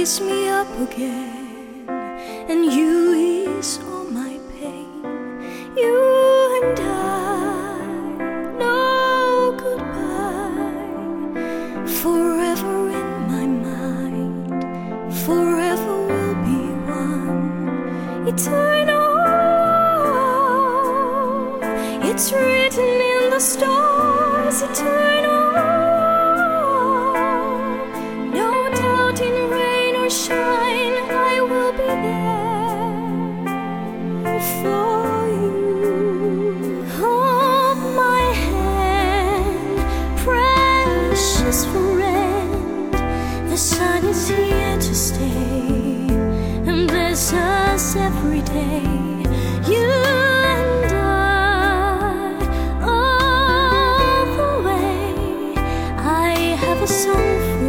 raise me up again, and you ease all my pain. You and I know goodbye, forever in my mind, forever we'll be one, eternal. It's written in the stars, eternal. No doubt in rain or shine, I will be there for you. Hold my hand, precious friend. The sun is here to stay and bless us every day. You and I, all the way. I have a song for